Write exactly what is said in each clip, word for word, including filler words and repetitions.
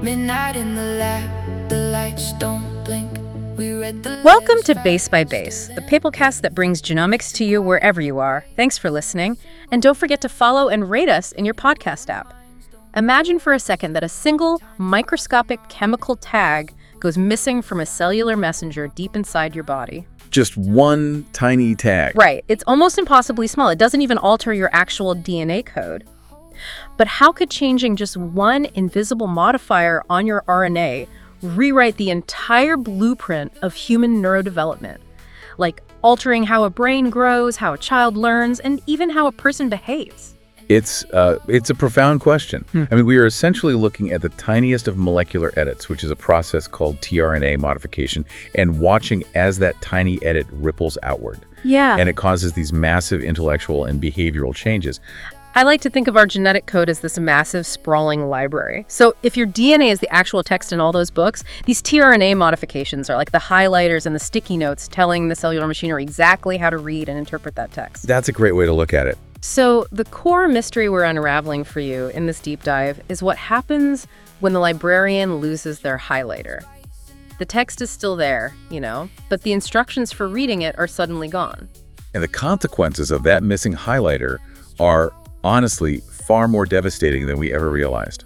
Midnight in the lab, the lights don't blink. We read the Welcome to Base by Base, the Papalcast that brings genomics to you wherever you are. Thanks for listening. And don't forget to follow and rate us in your podcast app. Imagine for a second that a single microscopic chemical tag goes missing from a cellular messenger deep inside your body. Just one tiny tag. Right. It's almost impossibly small. It doesn't even alter your actual D N A code. But how could changing just one invisible modifier on your R N A rewrite the entire blueprint of human neurodevelopment? Like altering how a brain grows, how a child learns, and even how a person behaves. It's uh, it's a profound question. Hmm. I mean, we are essentially looking at the tiniest of molecular edits, which is a process called tRNA modification, and watching as that tiny edit ripples outward. Yeah. And it causes these massive intellectual and behavioral changes. I like to think of our genetic code as this massive, sprawling library. So if your D N A is the actual text in all those books, these tRNA modifications are like the highlighters and the sticky notes telling the cellular machinery exactly how to read and interpret that text. That's a great way to look at it. So the core mystery we're unraveling for you in this deep dive is what happens when the librarian loses their highlighter. The text is still there, you know, but the instructions for reading it are suddenly gone. And the consequences of that missing highlighter are honestly far more devastating than we ever realized.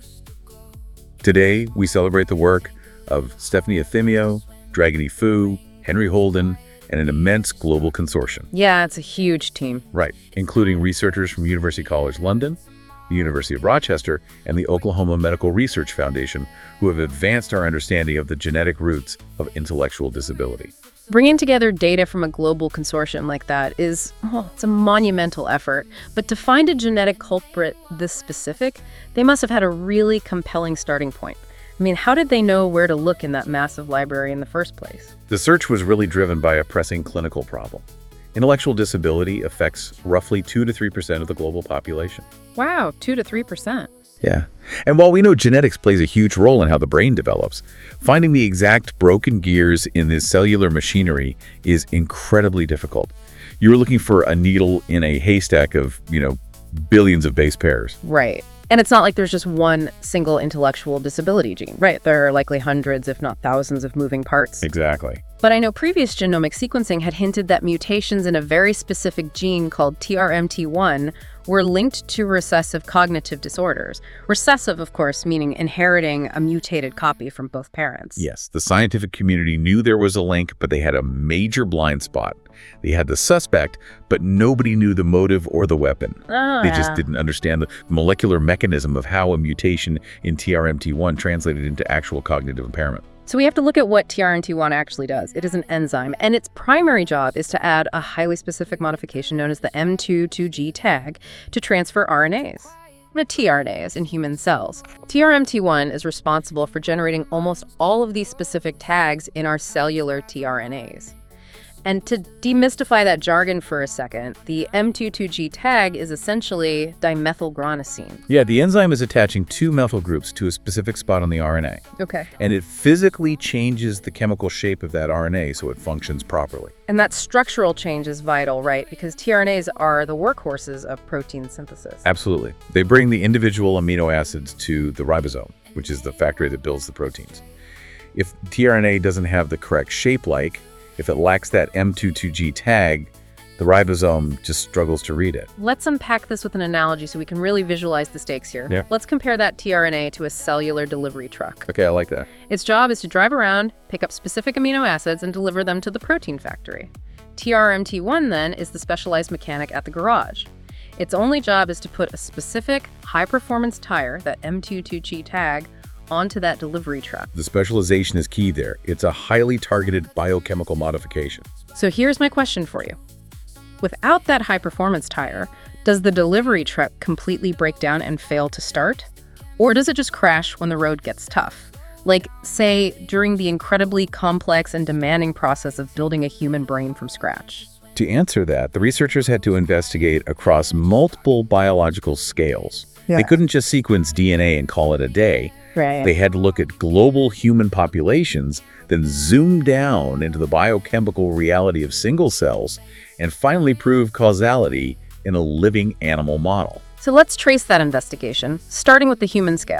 Today, we celebrate the work of Stephanie Ephemio, Dragini Fu, Henry Holden, and an immense global consortium. Yeah, it's a huge team. Right, including researchers from University College London, the University of Rochester, and the Oklahoma Medical Research Foundation, who have advanced our understanding of the genetic roots of intellectual disability. Bringing together data from a global consortium like that is, oh, it's a monumental effort. But to find a genetic culprit this specific, they must have had a really compelling starting point. I mean, how did they know where to look in that massive library in the first place? The search was really driven by a pressing clinical problem. Intellectual disability affects roughly two to three percent of the global population. Wow, two to three percent. Yeah. And while we know genetics plays a huge role in how the brain develops, finding the exact broken gears in this cellular machinery is incredibly difficult. You're looking for a needle in a haystack of, you know, billions of base pairs. Right. And it's not like there's just one single intellectual disability gene, right? There are likely hundreds, if not thousands, of moving parts. Exactly. But I know previous genomic sequencing had hinted that mutations in a very specific gene called T R M T one were linked to recessive cognitive disorders. Recessive, of course, meaning inheriting a mutated copy from both parents. Yes, the scientific community knew there was a link, but they had a major blind spot. They had the suspect, but nobody knew the motive or the weapon. Oh, they yeah. just didn't understand the molecular mechanism of how a mutation in T R M T one translated into actual cognitive impairment. So we have to look at what T R M T one actually does. It is an enzyme, and its primary job is to add a highly specific modification known as the M two two G tag to transfer R N As. The tRNAs in human cells. T R M T one is responsible for generating almost all of these specific tags in our cellular tRNAs. And to demystify that jargon for a second, the M two two G tag is essentially dimethylguanosine. Yeah, the enzyme is attaching two methyl groups to a specific spot on the R N A. Okay. And it physically changes the chemical shape of that R N A so it functions properly. And that structural change is vital, right? Because tRNAs are the workhorses of protein synthesis. Absolutely. They bring the individual amino acids to the ribosome, which is the factory that builds the proteins. If tRNA doesn't have the correct shape, like if it lacks that M two two G tag, the ribosome just struggles to read it. Let's unpack this with an analogy so we can really visualize the stakes here. Yeah. Let's compare that tRNA to a cellular delivery truck. Okay, I like that. Its job is to drive around, pick up specific amino acids, and deliver them to the protein factory. T R M T one, then, is the specialized mechanic at the garage. Its only job is to put a specific high-performance tire, that M two two G tag, onto that delivery truck. The specialization is key there. It's a highly targeted biochemical modification. So here's my question for you. Without that high-performance tire, does the delivery truck completely break down and fail to start? Or does it just crash when the road gets tough? Like, say, during the incredibly complex and demanding process of building a human brain from scratch? To answer that, the researchers had to investigate across multiple biological scales. Yeah. They couldn't just sequence D N A and call it a day. Right. They had to look at global human populations, then zoom down into the biochemical reality of single cells, and finally prove causality in a living animal model. So let's trace that investigation, starting with the human scale.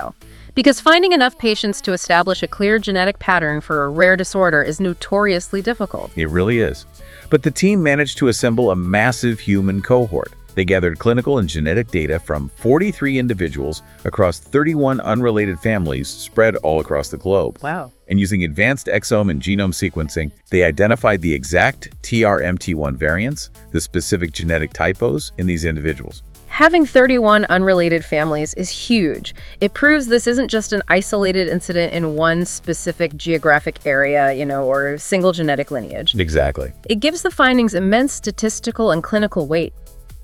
Because finding enough patients to establish a clear genetic pattern for a rare disorder is notoriously difficult. It really is. But the team managed to assemble a massive human cohort. They gathered clinical and genetic data from forty-three individuals across thirty-one unrelated families spread all across the globe. Wow. And using advanced exome and genome sequencing, they identified the exact T R M T one variants, the specific genetic typos in these individuals. Having thirty-one unrelated families is huge. It proves this isn't just an isolated incident in one specific geographic area, you know, or single genetic lineage. Exactly. It gives the findings immense statistical and clinical weight.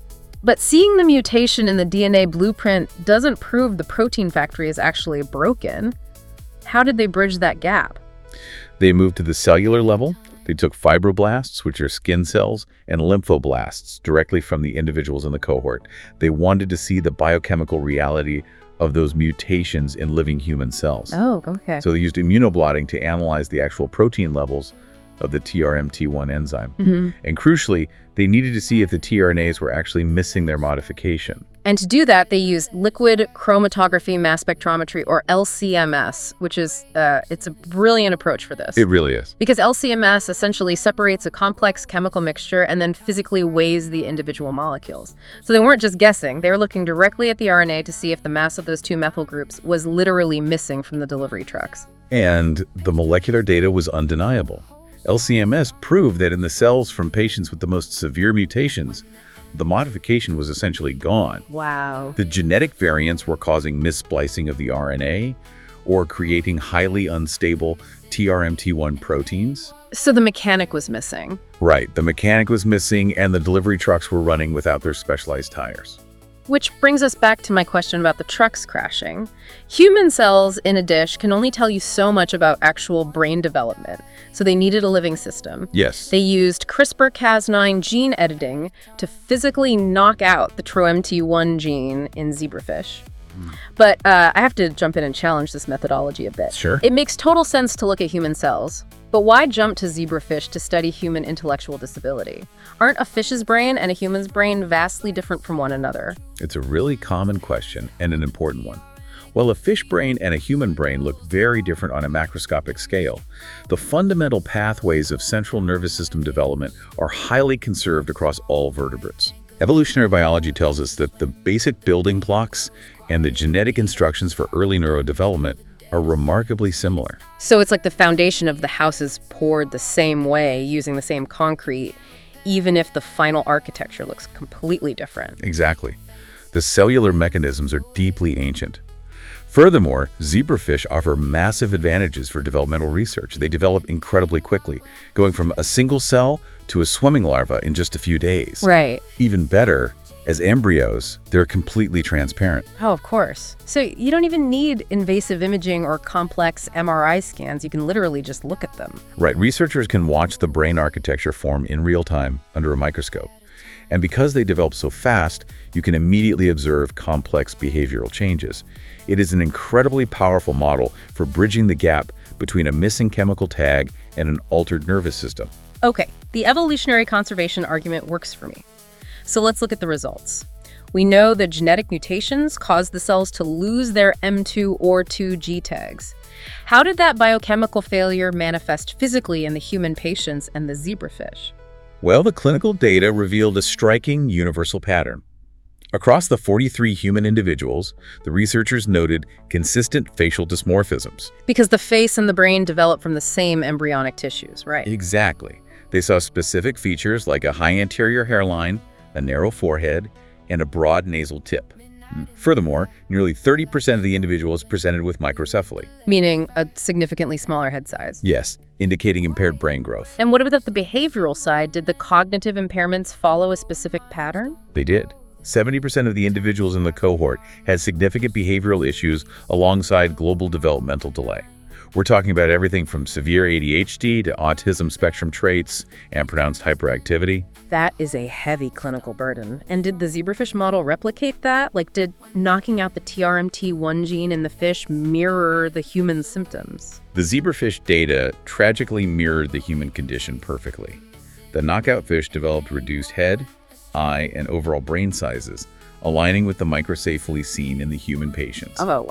But seeing the mutation in the D N A blueprint doesn't prove the protein factory is actually broken. How did they bridge that gap? They moved to the cellular level. They took fibroblasts, which are skin cells, and lymphoblasts directly from the individuals in the cohort. They wanted to see the biochemical reality of those mutations in living human cells. Oh, okay. So they used immunoblotting to analyze the actual protein levels of the T R M T one enzyme. Mm-hmm. And crucially, they needed to see if the tRNAs were actually missing their modification. And to do that, they used liquid chromatography mass spectrometry, or L C M S, which is, uh, it's a brilliant approach for this. It really is. Because L C M S essentially separates a complex chemical mixture and then physically weighs the individual molecules. So they weren't just guessing, they were looking directly at the R N A to see if the mass of those two methyl groups was literally missing from the delivery trucks. And the molecular data was undeniable. L C M S proved that in the cells from patients with the most severe mutations, the modification was essentially gone. Wow. The genetic variants were causing missplicing of the R N A or creating highly unstable T R M T one proteins. So the mechanic was missing. Right, the mechanic was missing and the delivery trucks were running without their specialized tires. Which brings us back to my question about the trucks crashing. Human cells in a dish can only tell you so much about actual brain development, so they needed a living system. Yes. They used CRISPR Cas nine gene editing to physically knock out the T R O M T one gene in zebrafish. But uh, I have to jump in and challenge this methodology a bit. Sure. It makes total sense to look at human cells, but why jump to zebrafish to study human intellectual disability? Aren't a fish's brain and a human's brain vastly different from one another? It's a really common question and an important one. While a fish brain and a human brain look very different on a macroscopic scale, the fundamental pathways of central nervous system development are highly conserved across all vertebrates. Evolutionary biology tells us that the basic building blocks and the genetic instructions for early neurodevelopment are remarkably similar. So it's like the foundation of the house is poured the same way, using the same concrete, even if the final architecture looks completely different. Exactly. The cellular mechanisms are deeply ancient. Furthermore, zebrafish offer massive advantages for developmental research. They develop incredibly quickly, going from a single cell to a swimming larva in just a few days. Right. Even better, as embryos, they're completely transparent. Oh, of course. So you don't even need invasive imaging or complex M R I scans. You can literally just look at them. Right, researchers can watch the brain architecture form in real time under a microscope. And because they develop so fast, you can immediately observe complex behavioral changes. It is an incredibly powerful model for bridging the gap between a missing chemical tag and an altered nervous system. Okay, the evolutionary conservation argument works for me. So let's look at the results. We know that genetic mutations cause the cells to lose their M two or two G tags. How did that biochemical failure manifest physically in the human patients and the zebrafish? Well, the clinical data revealed a striking universal pattern. Across the forty-three human individuals, the researchers noted consistent facial dysmorphisms. Because the face and the brain develop from the same embryonic tissues, right? Exactly. They saw specific features like a high anterior hairline, a narrow forehead, and a broad nasal tip. Furthermore, nearly thirty percent of the individuals presented with microcephaly. Meaning a significantly smaller head size. Yes, indicating impaired brain growth. And what about the behavioral side? Did the cognitive impairments follow a specific pattern? They did. seventy percent of the individuals in the cohort had significant behavioral issues alongside global developmental delay. We're talking about everything from severe A D H D to autism spectrum traits and pronounced hyperactivity. That is a heavy clinical burden. And did the zebrafish model replicate that? Like, did knocking out the T R M T one gene in the fish mirror the human symptoms? The zebrafish data tragically mirrored the human condition perfectly. The knockout fish developed reduced head, eye, and overall brain sizes, aligning with the microcephaly seen in the human patients. Oh, wow.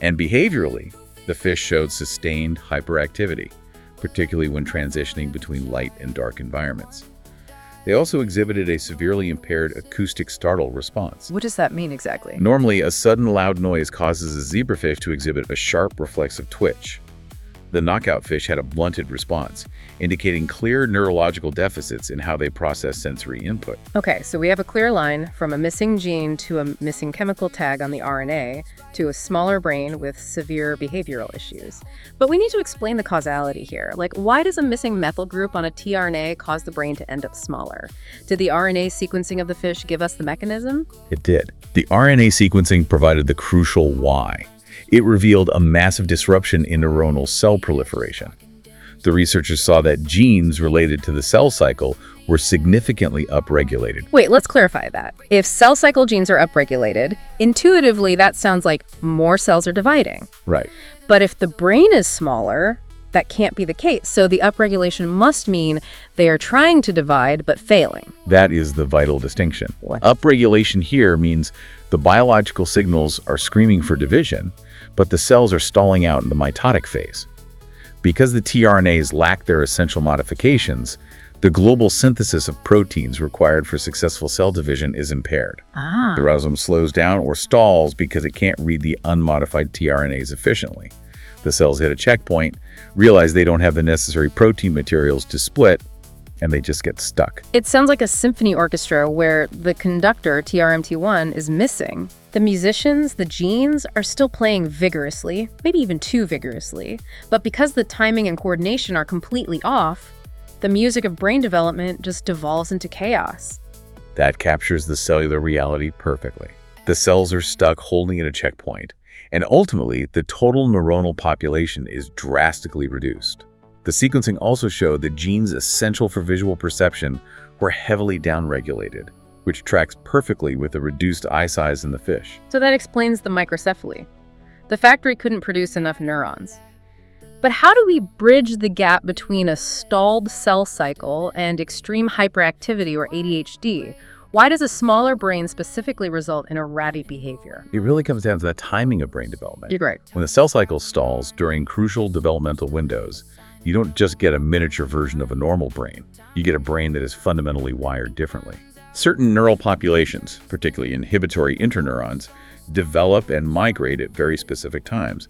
And behaviorally, the fish showed sustained hyperactivity, particularly when transitioning between light and dark environments. They also exhibited a severely impaired acoustic startle response. What does that mean exactly? Normally, a sudden loud noise causes a zebrafish to exhibit a sharp reflexive twitch. The knockout fish had a blunted response, indicating clear neurological deficits in how they process sensory input. Okay, so we have a clear line from a missing gene to a missing chemical tag on the R N A to a smaller brain with severe behavioral issues. But we need to explain the causality here. Like, why does a missing methyl group on a tRNA cause the brain to end up smaller? Did the R N A sequencing of the fish give us the mechanism? It did. The R N A sequencing provided the crucial why. It revealed a massive disruption in neuronal cell proliferation. The researchers saw that genes related to the cell cycle were significantly upregulated. Wait, let's clarify that. If cell cycle genes are upregulated, intuitively that sounds like more cells are dividing. Right. But if the brain is smaller, that can't be the case. So the upregulation must mean they are trying to divide but failing. That is the vital distinction. What? Upregulation here means the biological signals are screaming for division, but the cells are stalling out in the mitotic phase. Because the tRNAs lack their essential modifications, the global synthesis of proteins required for successful cell division is impaired. Ah. The rhizome slows down or stalls because it can't read the unmodified tRNAs efficiently. The cells hit a checkpoint, realize they don't have the necessary protein materials to split, and they just get stuck. It sounds like a symphony orchestra where the conductor, T R M T one, is missing. The musicians, the genes, are still playing vigorously, maybe even too vigorously, but because the timing and coordination are completely off, the music of brain development just devolves into chaos. That captures the cellular reality perfectly. The cells are stuck holding at a checkpoint, and ultimately, the total neuronal population is drastically reduced. The sequencing also showed that genes essential for visual perception were heavily downregulated, which tracks perfectly with the reduced eye size in the fish. So that explains the microcephaly. The factory couldn't produce enough neurons. But how do we bridge the gap between a stalled cell cycle and extreme hyperactivity or A D H D? Why does a smaller brain specifically result in erratic behavior? It really comes down to the timing of brain development. You're right. When the cell cycle stalls during crucial developmental windows, you don't just get a miniature version of a normal brain. You get a brain that is fundamentally wired differently. Certain neural populations, particularly inhibitory interneurons, develop and migrate at very specific times.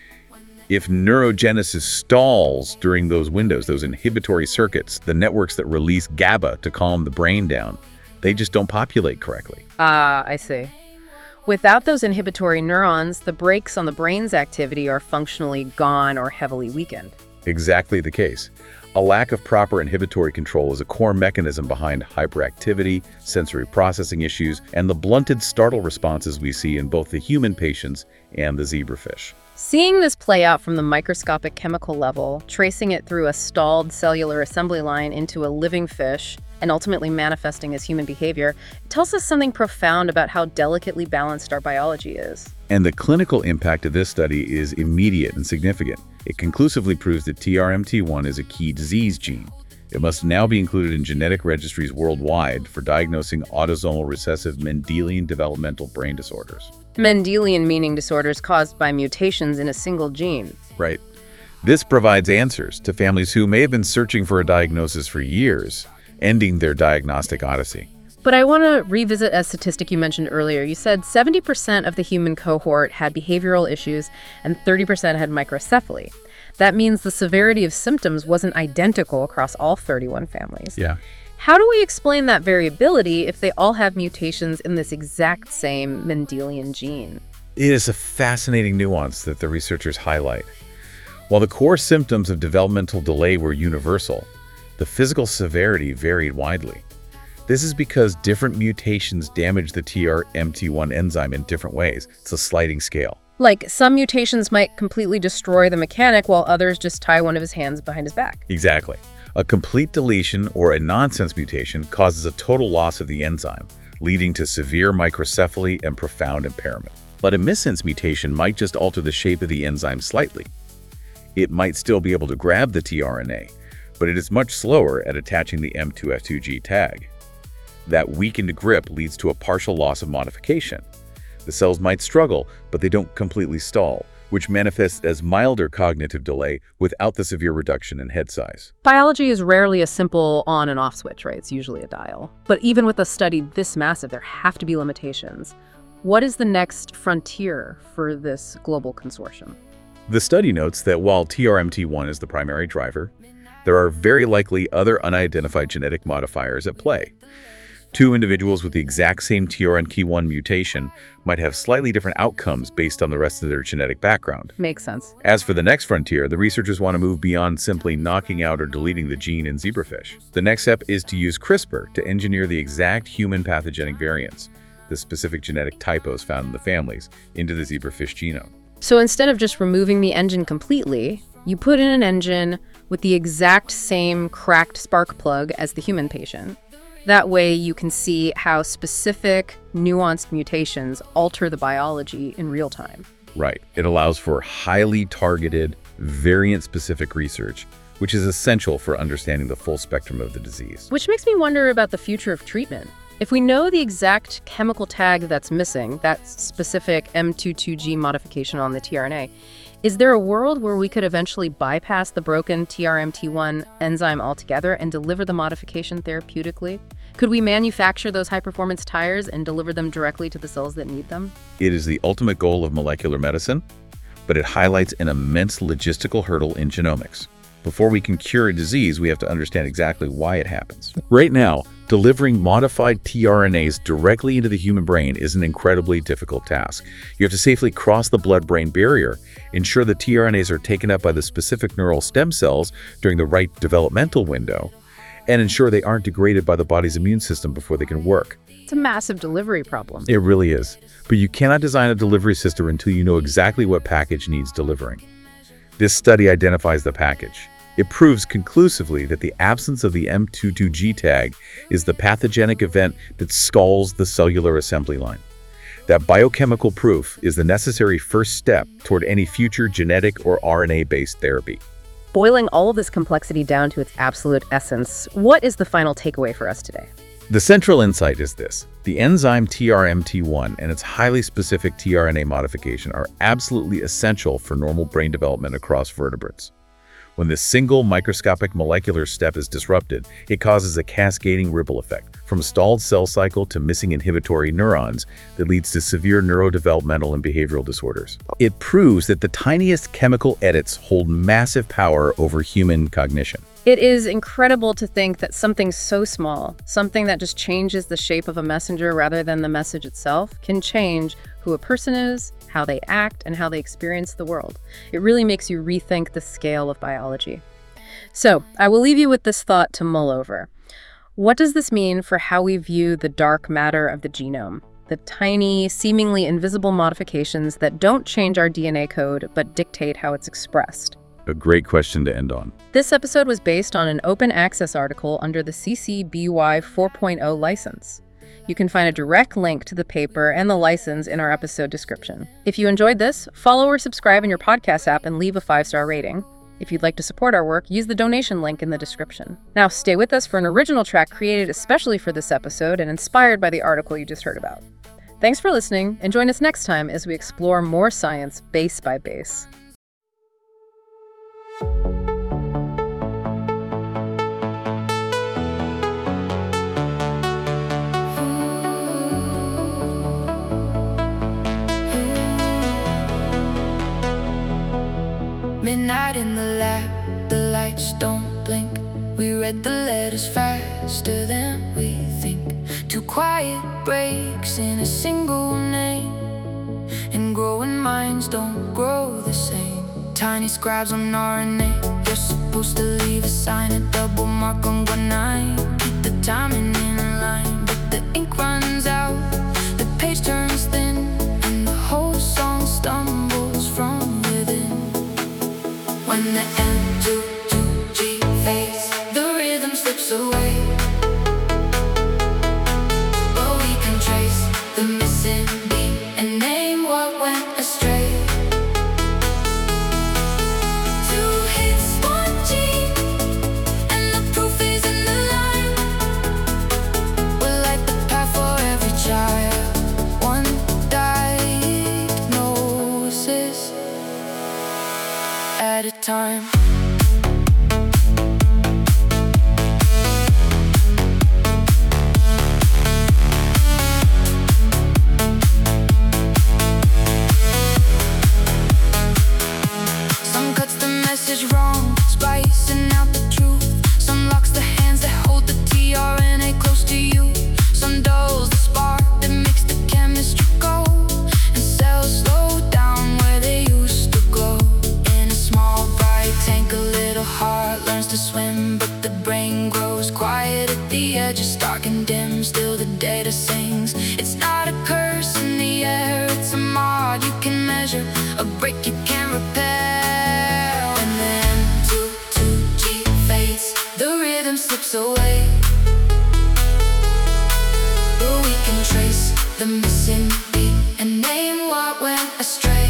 If neurogenesis stalls during those windows, those inhibitory circuits, the networks that release GABA to calm the brain down, they just don't populate correctly. Ah, I see. Without those inhibitory neurons, the brakes on the brain's activity are functionally gone or heavily weakened. Exactly the case. A lack of proper inhibitory control is a core mechanism behind hyperactivity, sensory processing issues, and the blunted startle responses we see in both the human patients and the zebrafish. Seeing this play out from the microscopic chemical level, tracing it through a stalled cellular assembly line into a living fish, and ultimately manifesting as human behavior, it tells us something profound about how delicately balanced our biology is. And the clinical impact of this study is immediate and significant. It conclusively proves that T R M T one is a key disease gene. It must now be included in genetic registries worldwide for diagnosing autosomal recessive Mendelian developmental brain disorders. Mendelian meaning disorders caused by mutations in a single gene. Right. This provides answers to families who may have been searching for a diagnosis for years, ending their diagnostic odyssey. But I want to revisit a statistic you mentioned earlier. You said seventy percent of the human cohort had behavioral issues and thirty percent had microcephaly. That means the severity of symptoms wasn't identical across all thirty-one families. Yeah. How do we explain that variability if they all have mutations in this exact same Mendelian gene? It is a fascinating nuance that the researchers highlight. While the core symptoms of developmental delay were universal, the physical severity varied widely. This is because different mutations damage the T R M T one enzyme in different ways. It's a sliding scale. Like, some mutations might completely destroy the mechanic while others just tie one of his hands behind his back. Exactly. A complete deletion or a nonsense mutation causes a total loss of the enzyme, leading to severe microcephaly and profound impairment. But a missense mutation might just alter the shape of the enzyme slightly. It might still be able to grab the tRNA, but it is much slower at attaching the M two F two G tag. That weakened grip leads to a partial loss of modification. The cells might struggle, but they don't completely stall, which manifests as milder cognitive delay without the severe reduction in head size. Biology is rarely a simple on and off switch, right? It's usually a dial. But even with a study this massive, there have to be limitations. What is the next frontier for this global consortium? The study notes that while T R M T one is the primary driver, there are very likely other unidentified genetic modifiers at play. Two individuals with the exact same T R M T one mutation might have slightly different outcomes based on the rest of their genetic background. Makes sense. As for the next frontier, the researchers want to move beyond simply knocking out or deleting the gene in zebrafish. The next step is to use CRISPR to engineer the exact human pathogenic variants, the specific genetic typos found in the families, into the zebrafish genome. So instead of just removing the engine completely, you put in an engine with the exact same cracked spark plug as the human patient. That way you can see how specific, nuanced mutations alter the biology in real time. Right. It allows for highly targeted, variant-specific research, which is essential for understanding the full spectrum of the disease. Which makes me wonder about the future of treatment. If we know the exact chemical tag that's missing, that specific M twenty-two G modification on the tRNA, is there a world where we could eventually bypass the broken T R M T one enzyme altogether and deliver the modification therapeutically? Could we manufacture those high-performance tires and deliver them directly to the cells that need them? It is the ultimate goal of molecular medicine, but it highlights an immense logistical hurdle in genomics. Before we can cure a disease, we have to understand exactly why it happens. Right now, delivering modified tRNAs directly into the human brain is an incredibly difficult task. You have to safely cross the blood-brain barrier, ensure the tRNAs are taken up by the specific neural stem cells during the right developmental window, and ensure they aren't degraded by the body's immune system before they can work. It's a massive delivery problem. It really is. But you cannot design a delivery system until you know exactly what package needs delivering. This study identifies the package. It proves conclusively that the absence of the M twenty-two G tag is the pathogenic event that stalls the cellular assembly line. That biochemical proof is the necessary first step toward any future genetic or R N A-based therapy. Boiling all of this complexity down to its absolute essence, what is the final takeaway for us today? The central insight is this. The enzyme T R M T one and its highly specific tRNA modification are absolutely essential for normal brain development across vertebrates. When this single microscopic molecular step is disrupted, it causes a cascading ripple effect, from stalled cell cycle to missing inhibitory neurons that leads to severe neurodevelopmental and behavioral disorders. It proves that the tiniest chemical edits hold massive power over human cognition. It is incredible to think that something so small, something that just changes the shape of a messenger rather than the message itself, can change who a person is, how they act, and how they experience the world. It really makes you rethink the scale of biology. So, I will leave you with this thought to mull over. What does this mean for how we view the dark matter of the genome? The tiny, seemingly invisible modifications that don't change our D N A code, but dictate how it's expressed. A great question to end on. This episode was based on an open access article under the C C B Y four point oh license. You can find a direct link to the paper and the license in our episode description. If you enjoyed this, follow or subscribe in your podcast app and leave a five-star rating. If you'd like to support our work, use the donation link in the description. Now stay with us for an original track created especially for this episode and inspired by the article you just heard about. Thanks for listening, and join us next time as we explore more science base by base. Midnight in the lab, the lights don't blink. We read the letters faster than we think. Two quiet breaks in a single name, and growing minds don't grow the same. Tiny scribes on R N A. You're supposed to leave a sign, a double mark on one nine. Keep the timing in line, but the ink runs out. The page turns thin, and the whole song stumbles from within. When the M twenty-two G fades, the rhythm slips away, but we can trace the missing beat and name what went astray. Two hits, one G, and the proof is in the line. We'll light the path for every child. One diagnosis, at a time. Some cuts the message wrong, spicing out the truth. Some locks the hands that hold the T R N A close to you. Some dulls the spark that makes the chemistry go, and cells slow down where they used to glow. In a small bright tank, a little heart learns to swim, but the brain grows quiet at the edges, dark and dim. Still the data sings. It's not a curse in the air, it's a mod you can measure, a break you can't repair. And then two two G fades, the rhythm slips away, but we can trace the missing beat and name what went astray.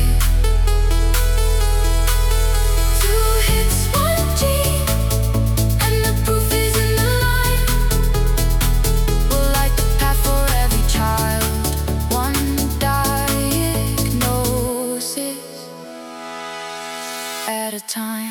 Two hits, one G, and the proof is in the line. We'll light the path for every child, one diagnosis at a time.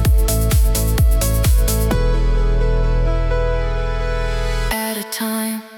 At a time.